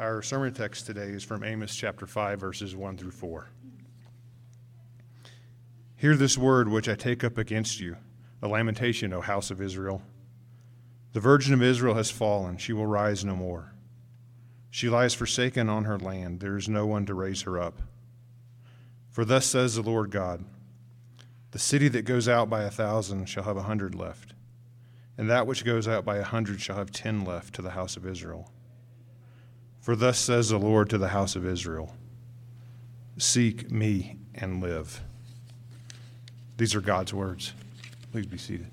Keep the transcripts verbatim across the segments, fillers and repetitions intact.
Our sermon text today is from Amos chapter five, verses one through four. Hear this word which I take up against you, a lamentation, O house of Israel. The virgin of Israel has fallen, she will rise no more. She lies forsaken on her land, there is no one to raise her up. For thus says the Lord God, the city that goes out by a thousand shall have a hundred left, and that which goes out by a hundred shall have ten left to the house of Israel. For thus says the Lord to the house of Israel, seek me and live. These are God's words. Please be seated.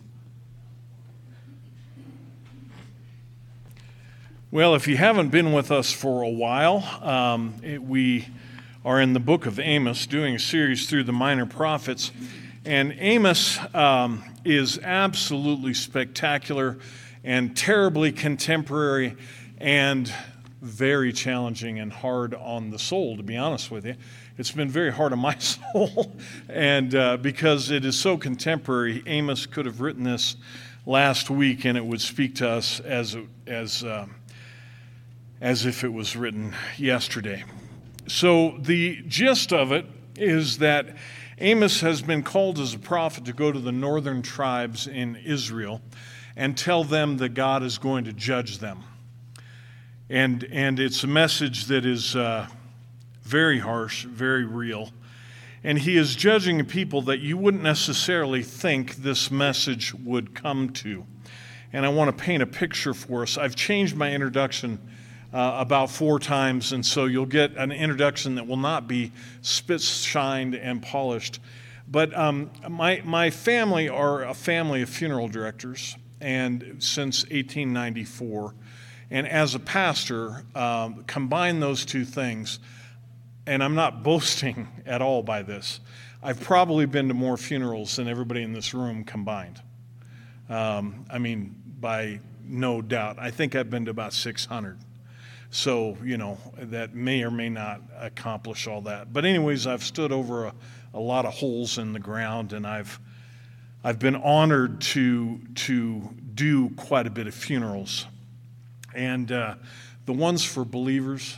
Well, if you haven't been with us for a while, um, it, we are in the book of Amos doing a series through the minor prophets. And Amos um, is absolutely spectacular and terribly contemporary and very challenging and hard on the soul, to be honest with you. It's been very hard on my soul, and uh, because it is so contemporary, Amos could have written this last week, and it would speak to us as as uh, as if it was written yesterday. So the gist of it is that Amos has been called as a prophet to go to the northern tribes in Israel and tell them that God is going to judge them. And and it's a message that is uh, very harsh, very real. And he is judging people that you wouldn't necessarily think this message would come to. And I want to paint a picture for us. I've changed my introduction uh, about four times, and so you'll get an introduction that will not be spit shined and polished. But um, my my family are a family of funeral directors, and since eighteen ninety-four. And as a pastor, um, combine those two things, and I'm not boasting at all by this. I've probably been to more funerals than everybody in this room combined. Um, I mean, by no doubt. I think I've been to about six hundred. So, you know, that may or may not accomplish all that. But anyways, I've stood over a, a lot of holes in the ground, and I've I've been honored to to do quite a bit of funerals. And uh, the ones for believers,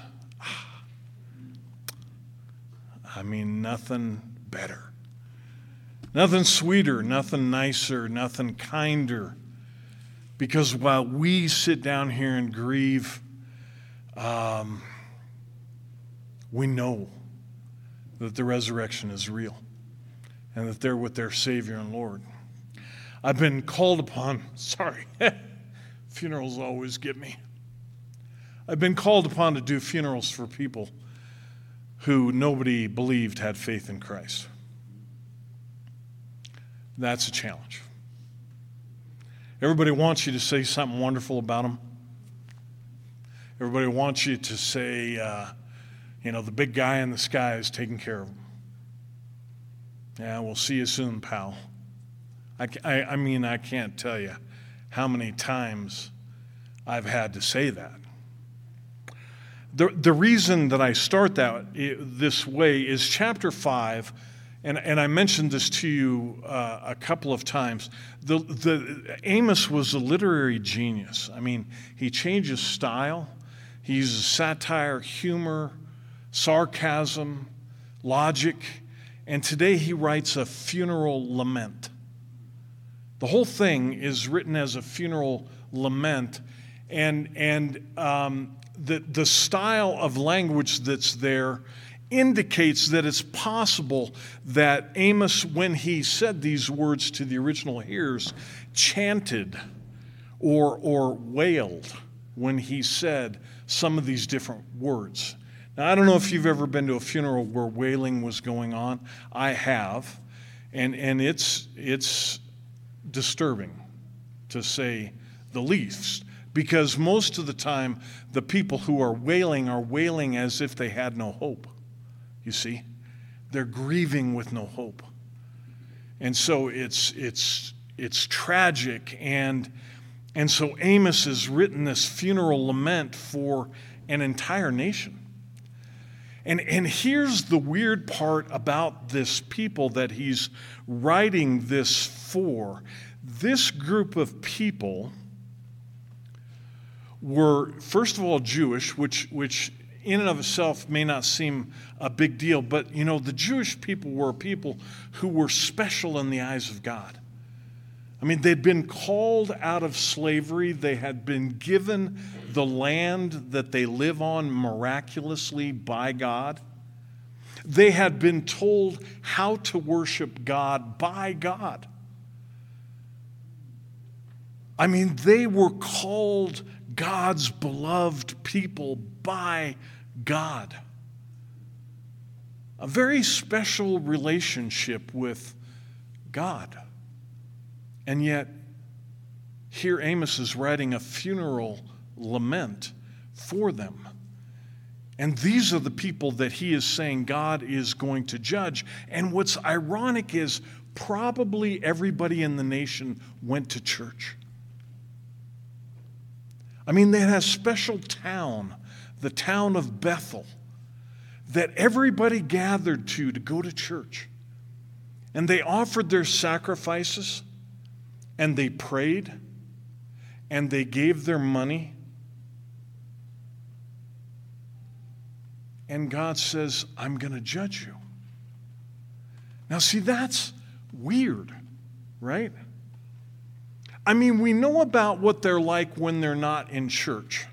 I mean, nothing better. Nothing sweeter, nothing nicer, nothing kinder. Because while we sit down here and grieve, um, we know that the resurrection is real and that they're with their Savior and Lord. I've been called upon, sorry, funerals always get me. I've been called upon to do funerals for people who nobody believed had faith in Christ. That's a challenge. Everybody wants you to say something wonderful about them. Everybody wants you to say, uh, you know, the big guy in the sky is taking care of them. Yeah, we'll see you soon, pal. I, I, I mean, I can't tell you how many times I've had to say that. The, the reason that I start that this way is chapter five, and, and I mentioned this to you uh, a couple of times. The, the, Amos was a literary genius. I mean, he changes style. He uses satire, humor, sarcasm, logic, and today he writes a funeral lament. The whole thing is written as a funeral lament, and and um, the the style of language that's there indicates that it's possible that Amos, when he said these words to the original hearers, chanted or or wailed when he said some of these different words. Now, I don't know if you've ever been to a funeral where wailing was going on. I have, and and it's it's disturbing, to say the least, because most of the time the people who are wailing are wailing as if they had no hope. You see, they're grieving with no hope, and so it's it's it's tragic. And and so Amos has written this funeral lament for an entire nation. And, and here's the weird part about this people that he's writing this for. This group of people were, first of all, Jewish, which, which in and of itself may not seem a big deal, but you know, the Jewish people were people who were special in the eyes of God. I mean, they'd been called out of slavery. They had been given the land that they live on miraculously by God. They had been told how to worship God by God. I mean, they were called God's beloved people by God. A very special relationship with God. And yet, here Amos is writing a funeral lament for them. And these are the people that he is saying God is going to judge. And what's ironic is probably everybody in the nation went to church. I mean, they had a special town, the town of Bethel, that everybody gathered to to go to church. And they offered their sacrifices, and they prayed, and they gave their money. And God says, I'm going to judge you. Now, see, that's weird, right? I mean, we know about what they're like when they're not in church.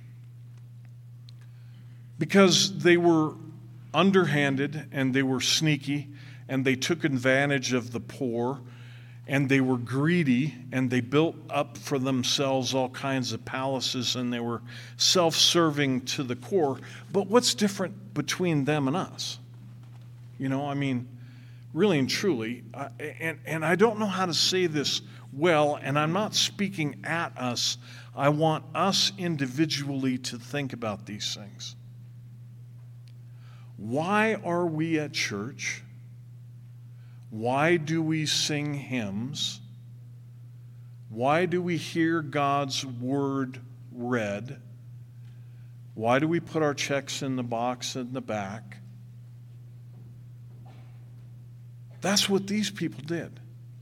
Because they were underhanded and they were sneaky and they took advantage of the poor and they were greedy and they built up for themselves all kinds of palaces and they were self-serving to the core. But what's different between them and us? You know, I mean, really and truly, uh, and, and I don't know how to say this well, and I'm not speaking at us. I want us individually to think about these things. Why are we at church? Why do we sing hymns? Why do we hear God's word read? Why do we put our checks in the box in the back? That's what these people did.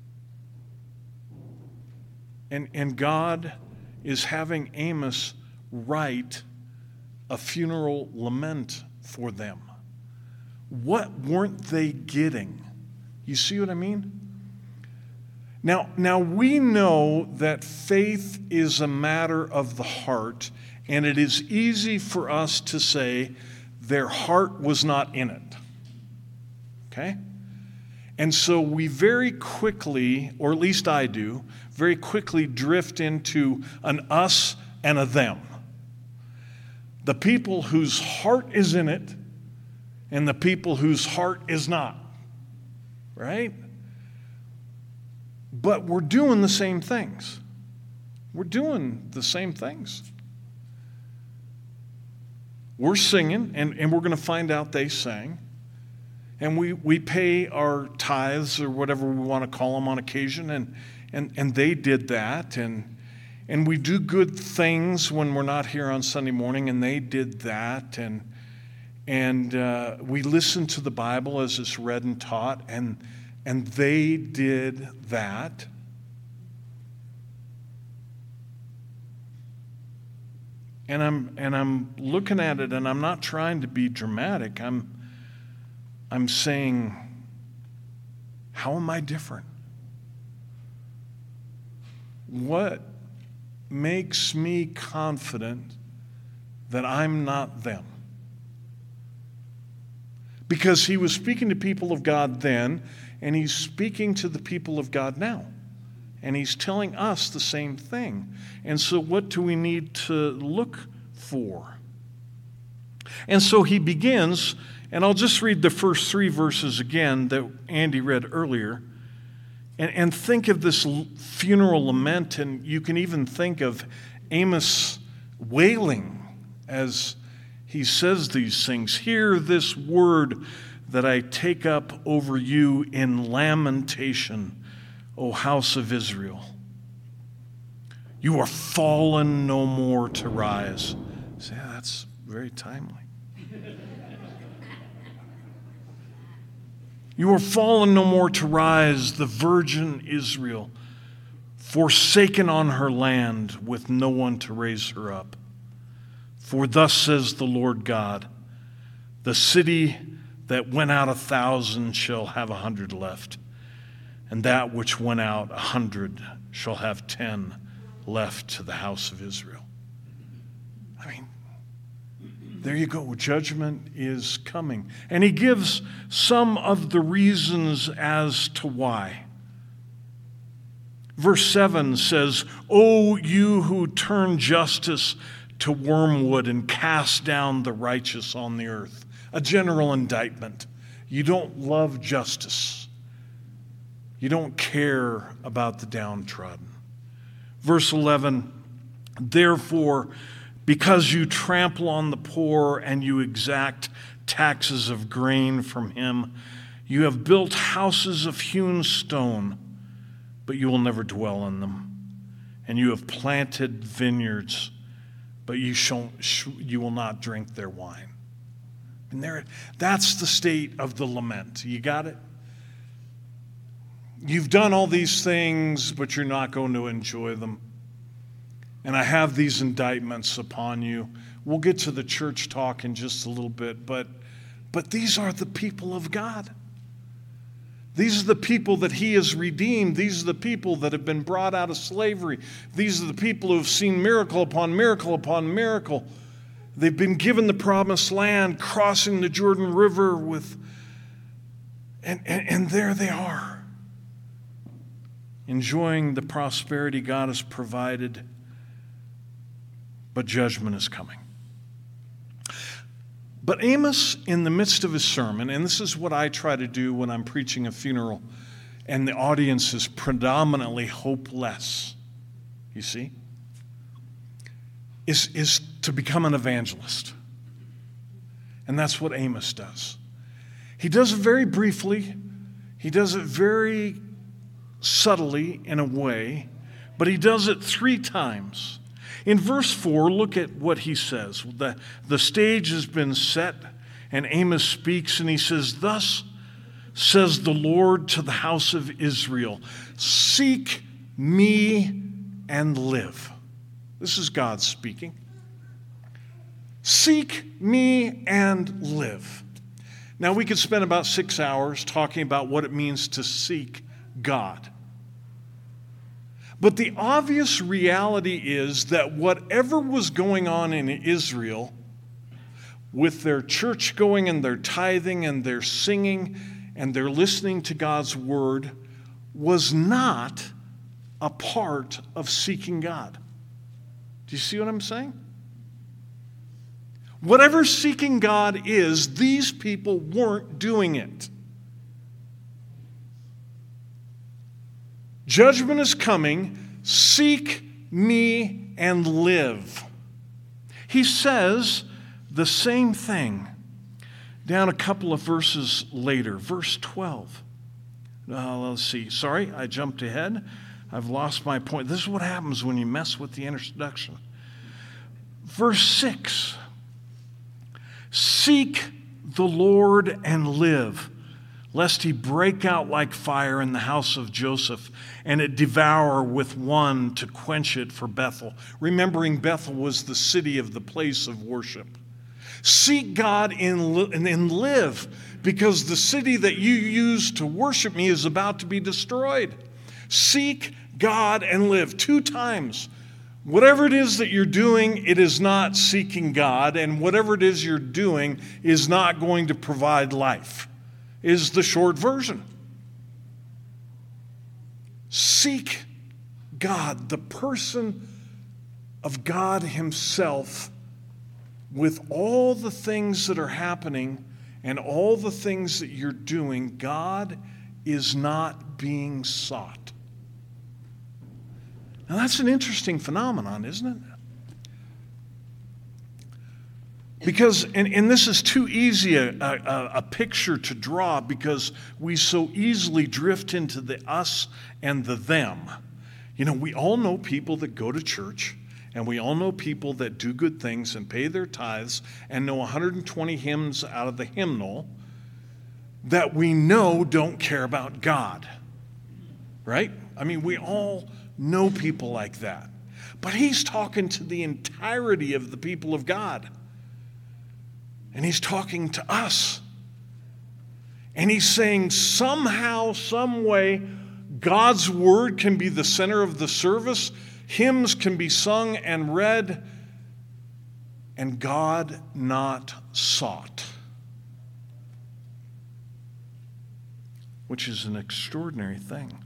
And, and God is having Amos write a funeral lament for them. What weren't they getting? You see what I mean? Now, now we know that faith is a matter of the heart, and it is easy for us to say their heart was not in it. Okay? And so we very quickly, or at least I do, very quickly drift into an us and a them. The people whose heart is in it and the people whose heart is not. Right? But we're doing the same things. We're doing the same things. We're singing, and, and we're going to find out they sang. And we, we pay our tithes or whatever we want to call them on occasion, and, and, and they did that. And, and we do good things when we're not here on Sunday morning, and they did that. And, and uh, we listen to the Bible as it's read and taught, and, and they did that. And I'm, and I'm looking at it, and I'm not trying to be dramatic. I'm I'm saying, how am I different? What makes me confident that I'm not them? Because he was speaking to people of God then, and he's speaking to the people of God now. And he's telling us the same thing. And so what do we need to look for? And so he begins. And I'll just read the first three verses again that Andy read earlier. And, and think of this funeral lament, and you can even think of Amos wailing as he says these things. Hear this word that I take up over you in lamentation, O house of Israel. You are fallen no more to rise. So, yeah, that's very timely. You are fallen no more to rise, the virgin Israel, forsaken on her land with no one to raise her up. For thus says the Lord God, The city that went out a thousand shall have a hundred left, and that which went out a hundred shall have ten left to the house of Israel. I mean, there you go. Judgment is coming. And he gives some of the reasons as to why. Verse seven says, "O you who turn justice to wormwood and cast down the righteous on the earth." A general indictment. You don't love justice. You don't care about the downtrodden. Verse eleven, "Therefore, because you trample on the poor and you exact taxes of grain from him, you have built houses of hewn stone, but you will never dwell in them. And you have planted vineyards, but you shall, you will not drink their wine." And there, that's the state of the lament. You got it? You've done all these things, but you're not going to enjoy them. And I have these indictments upon you. We'll get to the church talk in just a little bit, but, but these are the people of God. These are the people that he has redeemed. These are the people that have been brought out of slavery. These are the people who have seen miracle upon miracle upon miracle. They've been given the promised land, crossing the Jordan River with, and, and, and there they are, enjoying the prosperity God has provided, but judgment is coming. But Amos, in the midst of his sermon, and this is what I try to do when I'm preaching a funeral, and the audience is predominantly hopeless, you see, is, is to become an evangelist. And that's what Amos does. He does it very briefly. He does it very subtly in a way, but he does it three times. In verse four, look at what he says. The, the stage has been set, and Amos speaks, and he says, "Thus says the Lord to the house of Israel, seek me and live." This is God speaking. Seek me and live. Now, we could spend about six hours talking about what it means to seek God. But the obvious reality is that whatever was going on in Israel, with their church going and their tithing and their singing and their listening to God's word, was not a part of seeking God. Do you see what I'm saying? Whatever seeking God is, these people weren't doing it. Judgment is coming. Seek me and live. He says the same thing down a couple of verses later. Verse twelve. Uh, let's see. Sorry, I jumped ahead. I've lost my point. This is what happens when you mess with the introduction. Verse six. Seek the Lord and live, lest he break out like fire in the house of Joseph, and it devour with one to quench it for Bethel. Remembering Bethel was the city of the place of worship. Seek God and, and live, because the city that you use to worship me is about to be destroyed. Seek God and live. Two times. Whatever it is that you're doing, it is not seeking God, and whatever it is you're doing is not going to provide life, is the short version. Seek God, the person of God himself, with all the things that are happening and all the things that you're doing. God is not being sought. Now, that's an interesting phenomenon, isn't it? Because, and, and this is too easy a, a, a picture to draw, because we so easily drift into the us and the them. You know, we all know people that go to church, and we all know people that do good things and pay their tithes and know one hundred twenty hymns out of the hymnal that we know don't care about God. Right? I mean, we all know people like that. But he's talking to the entirety of the people of God. And he's talking to us. And he's saying somehow, some way, God's word can be the center of the service. Hymns can be sung and read. And God not sought. Which is an extraordinary thing.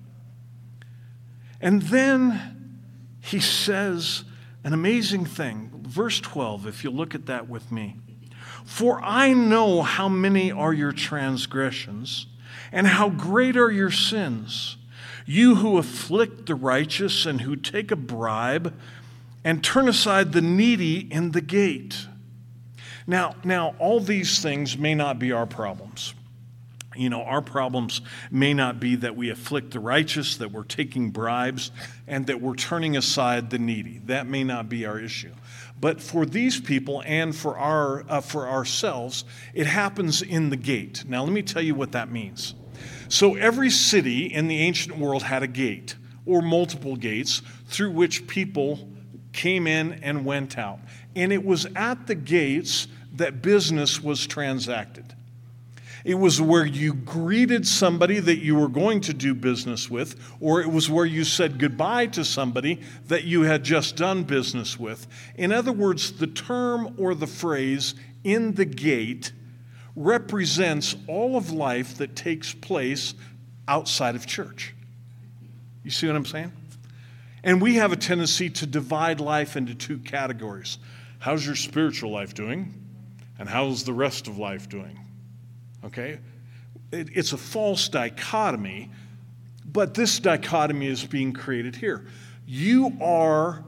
And then he says an amazing thing. Verse twelve, if you look at that with me. For I know how many are your transgressions, and how great are your sins. You who afflict the righteous, and who take a bribe, and turn aside the needy in the gate. Now, now, all these things may not be our problems. You know, our problems may not be that we afflict the righteous, that we're taking bribes, and that we're turning aside the needy. That may not be our issue. But for these people and for our uh, for ourselves, it happens in the gate. Now, let me tell you what that means. So every city in the ancient world had a gate, or multiple gates, through which people came in and went out. And it was at the gates that business was transacted. It was where you greeted somebody that you were going to do business with, or it was where you said goodbye to somebody that you had just done business with. In other words, the term or the phrase "in the gate" represents all of life that takes place outside of church. You see what I'm saying? And we have a tendency to divide life into two categories. How's your spiritual life doing? And how's the rest of life doing? Okay? It, it's a false dichotomy, but this dichotomy is being created here. You are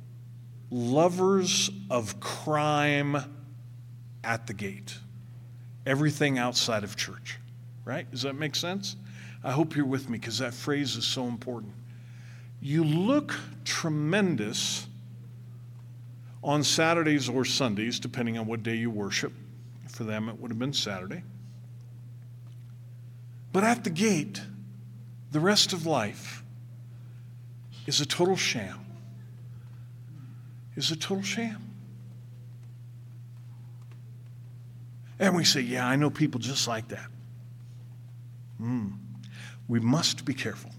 lovers of crime at the gate. Everything outside of church. Right? Does that make sense? I hope you're with me, because that phrase is so important. You look tremendous on Saturdays or Sundays, depending on what day you worship. For them, it would have been Saturday. But at the gate, the rest of life is a total sham. Is a total sham. And we say, yeah, I know people just like that. Mm. We must be careful.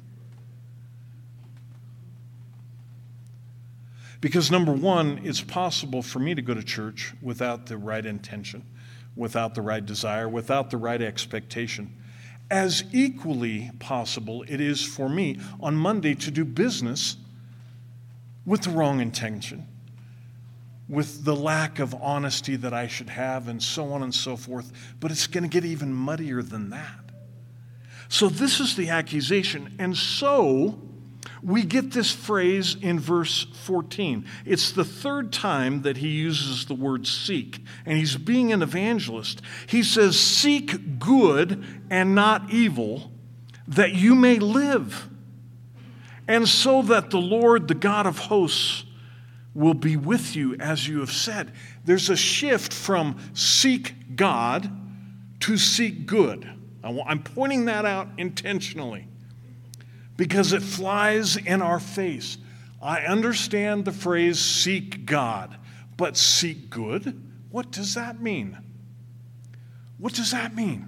Because number one, it's possible for me to go to church without the right intention, without the right desire, without the right expectation. As equally possible it is for me on Monday to do business with the wrong intention, with the lack of honesty that I should have, and so on and so forth. But it's going to get even muddier than that. So this is the accusation. And so we get this phrase in verse fourteen. It's the third time that he uses the word seek, and he's being an evangelist. He says, seek good and not evil, that you may live, and so that the Lord, the God of hosts, will be with you as you have said. There's a shift from seek God to seek good. I'm pointing that out intentionally, because it flies in our face. I understand the phrase seek God, but seek good? What does that mean? What does that mean?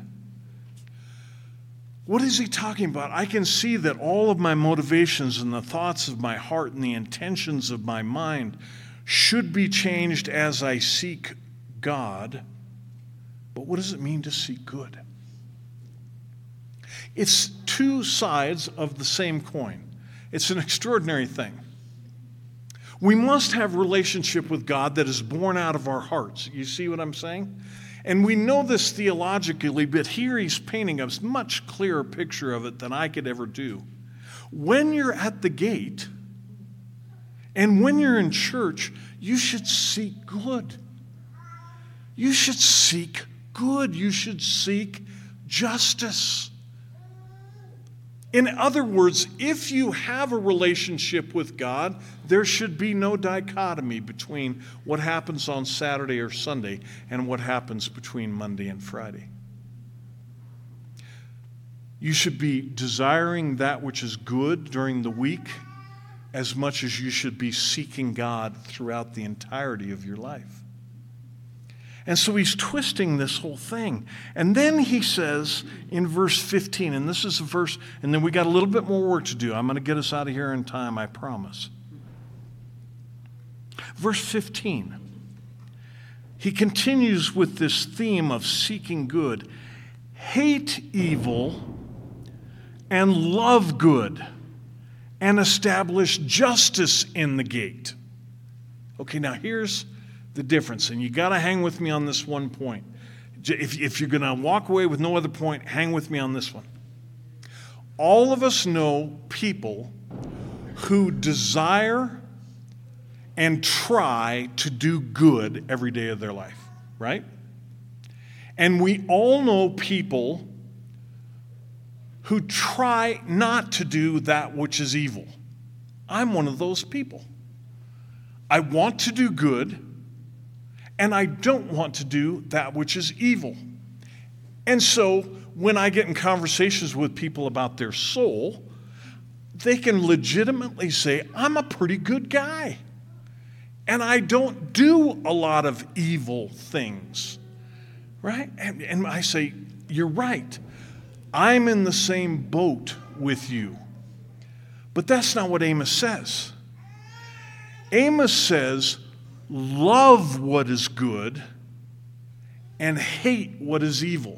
What is he talking about? I can see that all of my motivations and the thoughts of my heart and the intentions of my mind should be changed as I seek God. But what does it mean to seek good? It's two sides of the same coin. It's an extraordinary thing. We must have relationship with God that is born out of our hearts. You see what I'm saying? And we know this theologically, but here he's painting a much clearer picture of it than I could ever do. When you're at the gate and when you're in church, you should seek good. You should seek good. You should seek justice. In other words, if you have a relationship with God, there should be no dichotomy between what happens on Saturday or Sunday and what happens between Monday and Friday. You should be desiring that which is good during the week as much as you should be seeking God throughout the entirety of your life. And so he's twisting this whole thing. And then he says in verse fifteen, and this is a verse, and then we got a little bit more work to do. I'm going to get us out of here in time, I promise. Verse fifteen, he continues with this theme of seeking good. Hate evil and love good, and establish justice in the gate. Okay, now here's the difference, and you got to hang with me on this one point. If, if you're going to walk away with no other point, hang with me on this one. All of us know people who desire and try to do good every day of their life, right? And we all know people who try not to do that which is evil. I'm one of those people. I want to do good, and I don't want to do that which is evil. And so when I get in conversations with people about their soul, they can legitimately say, I'm a pretty good guy, and I don't do a lot of evil things, right? And, and I say, you're right. I'm in the same boat with you. But that's not what Amos says. Amos says, love what is good and hate what is evil.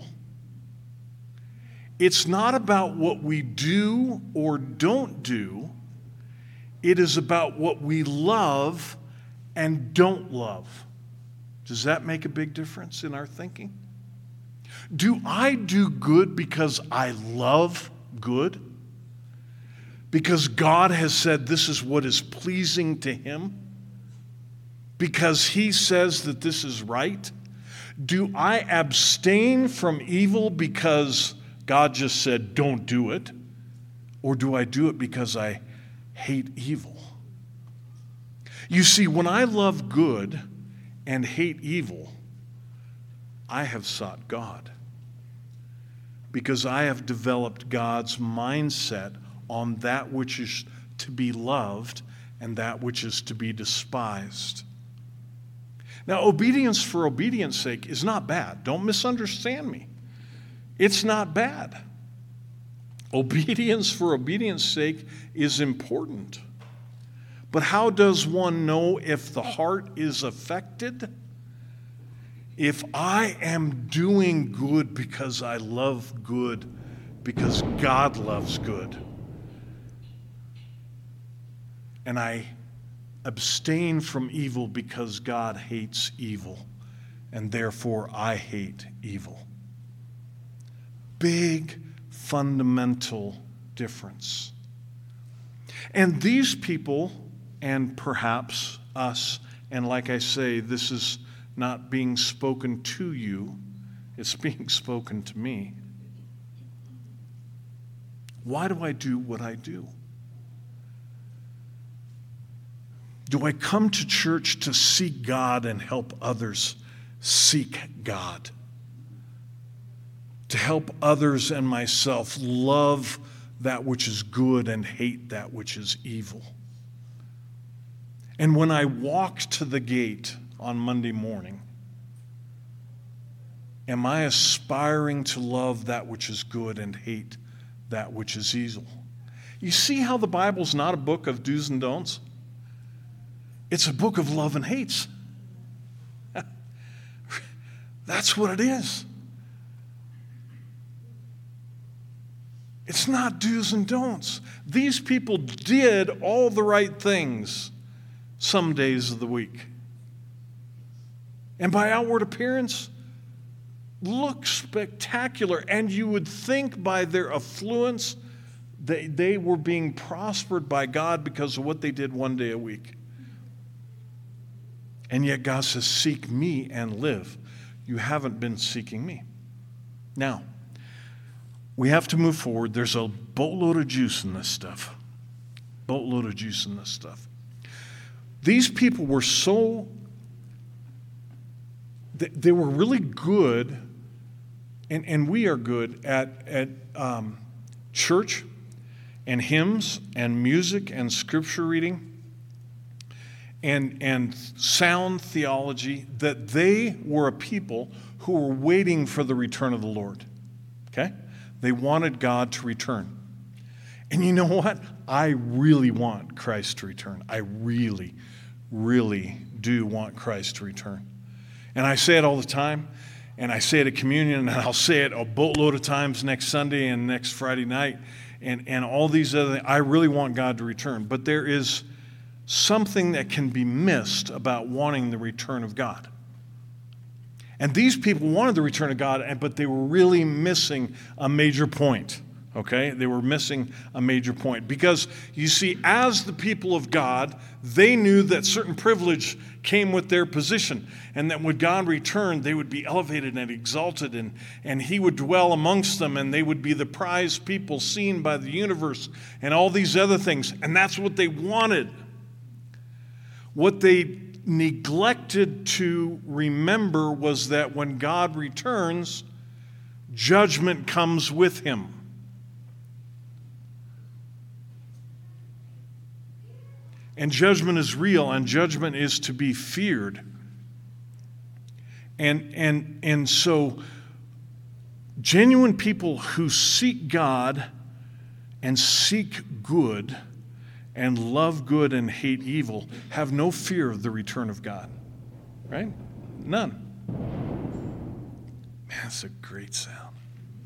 It's not about what we do or don't do. It is about what we love and don't love. Does that make a big difference in our thinking? Do I do good because I love good? Because God has said this is what is pleasing to Him? Because He says that this is right? Do I abstain from evil because God just said don't do it? Or do I do it because I hate evil? You see, when I love good and hate evil, I have sought God. Because I have developed God's mindset on that which is to be loved and that which is to be despised. Now, obedience for obedience sake is not bad. Don't misunderstand me. It's not bad. Obedience for obedience sake is important. But how does one know if the heart is affected? If I am doing good because I love good, because God loves good, and I abstain from evil because God hates evil, and therefore I hate evil. Big, fundamental difference. And these people, and perhaps us, and like I say, this is not being spoken to you, it's being spoken to me. Why do I do what I do? Do I come to church to seek God and help others seek God? To help others and myself love that which is good and hate that which is evil? And when I walk to the gate on Monday morning, am I aspiring to love that which is good and hate that which is evil? You see how the Bible's not a book of do's and don'ts? It's a book of love and hates. That's what it is. It's not do's and don'ts. These people did all the right things some days of the week. And by outward appearance, look spectacular. And you would think by their affluence, they, they were being prospered by God because of what they did one day a week. And yet God says, seek me and live. You haven't been seeking me. Now, we have to move forward. There's a boatload of juice in this stuff. Boatload of juice in this stuff. These people were so, they were really good, and, and we are good at, at um, church and hymns and music and scripture reading and, and sound theology, that they were a people who were waiting for the return of the Lord. Okay? They wanted God to return. And you know what? I really want Christ to return. I really, really do want Christ to return. And I say it all the time, and I say it at communion, and I'll say it a boatload of times next Sunday and next Friday night, and, and all these other things. I really want God to return. But there is something that can be missed about wanting the return of God. And these people wanted the return of God, but they were really missing a major point. Okay? They were missing a major point. Because, you see, as the people of God, they knew that certain privilege came with their position, and that when God returned, they would be elevated and exalted, and, and he would dwell amongst them, and they would be the prized people seen by the universe, and all these other things. And that's what they wanted. What they neglected to remember was that when God returns, judgment comes with him. And judgment is real, and judgment is to be feared. And, and, and so, genuine people who seek God and seek good and love good and hate evil have no fear of the return of God. Right? None. Man, that's a great sound.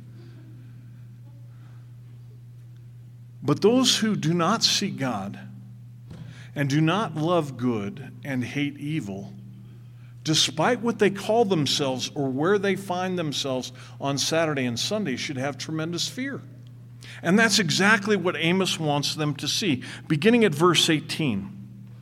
But those who do not seek God and do not love good and hate evil, despite what they call themselves or where they find themselves on Saturday and Sunday, should have tremendous fear. And that's exactly what Amos wants them to see. Beginning at verse eighteen.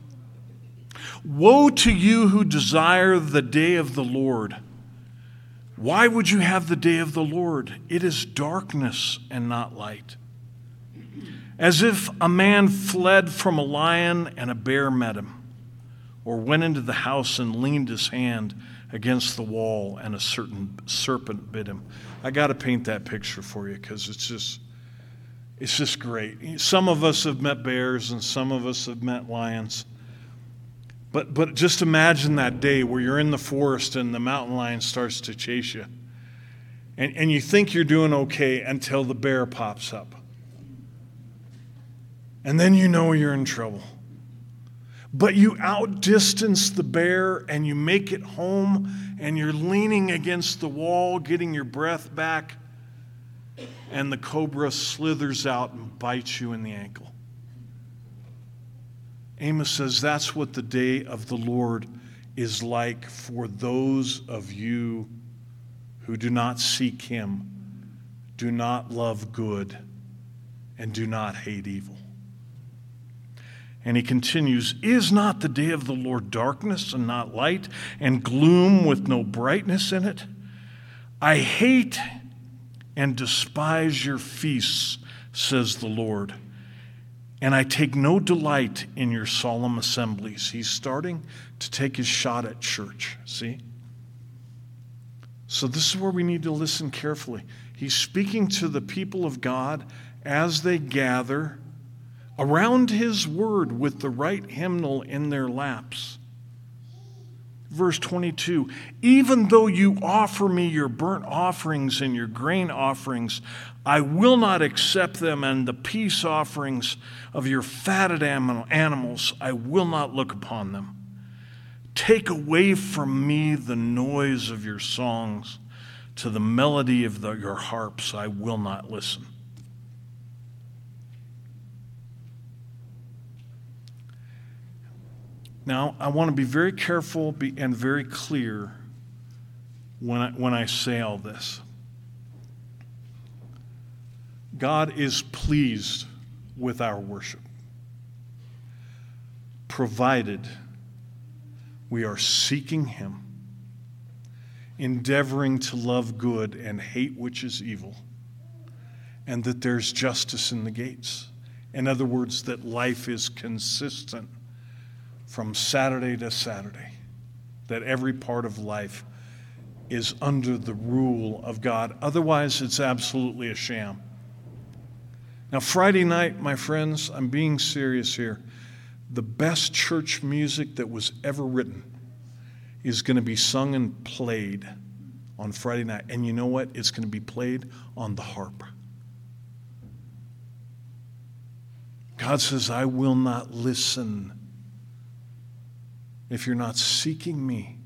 Woe to you who desire the day of the Lord. Why would you have the day of the Lord? It is darkness and not light. As if a man fled from a lion and a bear met him, or went into the house and leaned his hand against the wall and a certain serpent bit him. I got to paint that picture for you because it's just, it's just great. Some of us have met bears and some of us have met lions. But, but just imagine that day where you're in the forest and the mountain lion starts to chase you. And, and you think you're doing okay until the bear pops up. And then you know you're in trouble. But you outdistance the bear and you make it home and you're leaning against the wall, getting your breath back, and the cobra slithers out and bites you in the ankle. Amos says that's what the day of the Lord is like for those of you who do not seek him, do not love good, and do not hate evil. And he continues, is not the day of the Lord darkness and not light, and gloom with no brightness in it? I hate and despise your feasts, says the Lord, and I take no delight in your solemn assemblies. He's starting to take his shot at church, see? So this is where we need to listen carefully. He's speaking to the people of God as they gather around his word with the right hymnal in their laps. Verse twenty-two, even though you offer me your burnt offerings and your grain offerings, I will not accept them, and the peace offerings of your fatted animals, I will not look upon them. Take away from me the noise of your songs. To the melody of the, your harps, I will not listen. Now, I want to be very careful and very clear when I, when I say all this. God is pleased with our worship, provided we are seeking him, endeavoring to love good and hate which is evil, and that there's justice in the gates. In other words, that life is consistent from Saturday to Saturday, that every part of life is under the rule of God. Otherwise, it's absolutely a sham. Now, Friday night, my friends, I'm being serious here. the best church music that was ever written is going to be sung and played on Friday night. And you know what? It's going to be played on the harp. God says, I will not listen if you're not seeking me,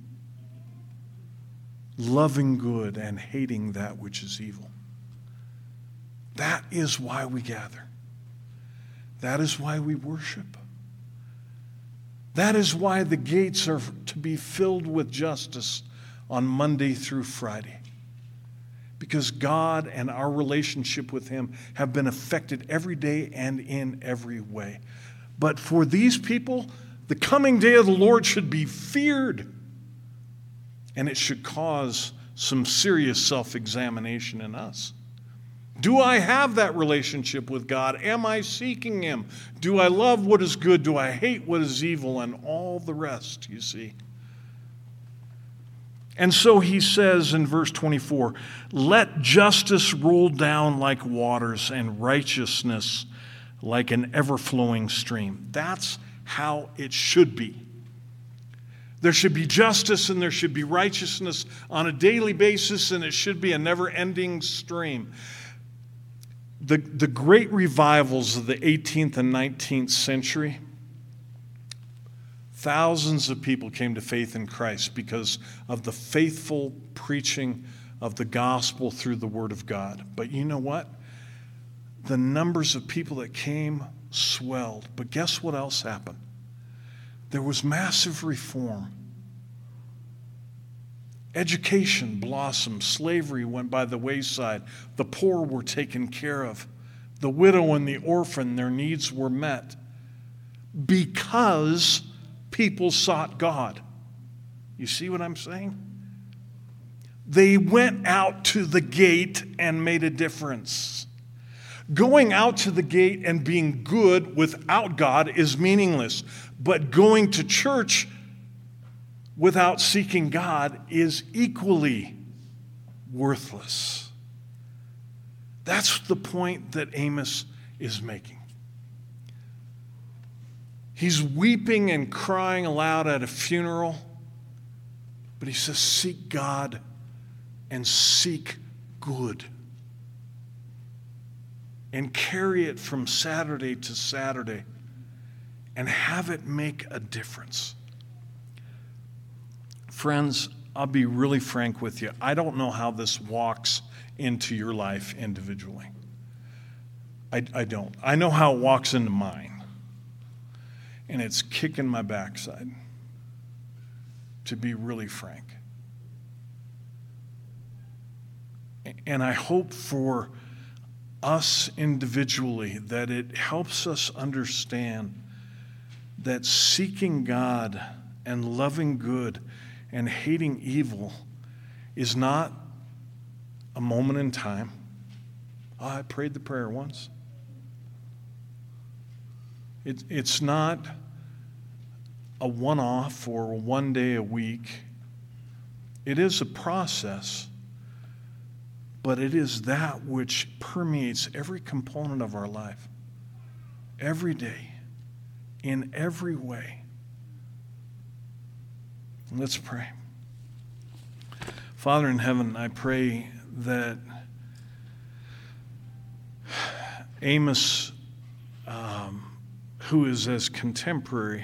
loving good and hating that which is evil. That is why we gather. That is why we worship. That is why the gates are to be filled with justice on Monday through Friday. Because God and our relationship with Him have been affected every day and in every way. But for these people, the coming day of the Lord should be feared. And it should cause some serious self-examination in us. Do I have that relationship with God? Am I seeking Him? Do I love what is good? Do I hate what is evil? And all the rest, you see. And so he says in verse twenty-four, let justice roll down like waters and righteousness like an ever-flowing stream. That's how it should be. There should be justice and there should be righteousness on a daily basis, and it should be a never-ending stream. The, the great revivals of the eighteenth and nineteenth century, thousands of people came to faith in Christ because of the faithful preaching of the gospel through the Word of God. But you know what? The numbers of people that came swelled. But guess what else happened? There was massive reform. Education blossomed. Slavery went by the wayside. The poor were taken care of. The widow and the orphan, their needs were met because people sought God. You see what I'm saying? They went out to the gate and made a difference. Going out to the gate and being good without God is meaningless. But going to church without seeking God is equally worthless. That's the point that Amos is making. He's weeping and crying aloud at a funeral, but he says, seek God and seek good. And carry it from Saturday to Saturday and have it make a difference. Friends, I'll be really frank with you. I don't know how this walks into your life individually. I, I don't. I know how it walks into mine. And it's kicking my backside, to be really frank. And I hope for us individually that it helps us understand that seeking God and loving good and hating evil is not a moment in time. Oh, I prayed the prayer once. It, it's not a one-off or a one day a week. It is a process, but it is that which permeates every component of our life, every day, in every way. Let's pray. Father in heaven, I pray that Amos, um, who is as contemporary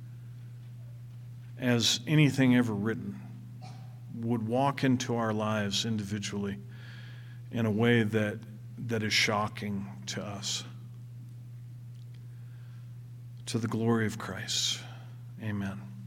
as anything ever written, would walk into our lives individually in a way that, that is shocking to us. To the glory of Christ. Amen.